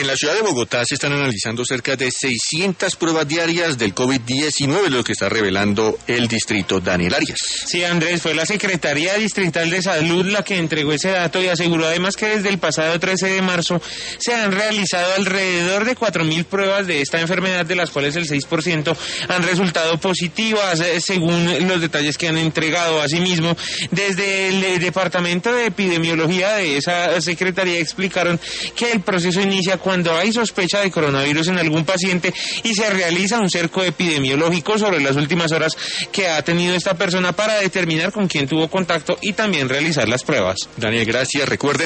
En la ciudad de Bogotá se están analizando cerca de 600 pruebas diarias del COVID-19, lo que está revelando el distrito. Daniel Arias. Sí, Andrés, fue la Secretaría Distrital de Salud la que entregó ese dato y aseguró además que desde el pasado 13 de marzo se han realizado alrededor de 4.000 pruebas de esta enfermedad, de las cuales el 6% han resultado positivas, según los detalles que han entregado. Asimismo, desde el Departamento de Epidemiología de esa Secretaría explicaron que el proceso inicia cuando hay sospecha de coronavirus en algún paciente y se realiza un cerco epidemiológico sobre las últimas horas que ha tenido esta persona para determinar con quién tuvo contacto y también realizar las pruebas. Daniel, gracias. Recuerden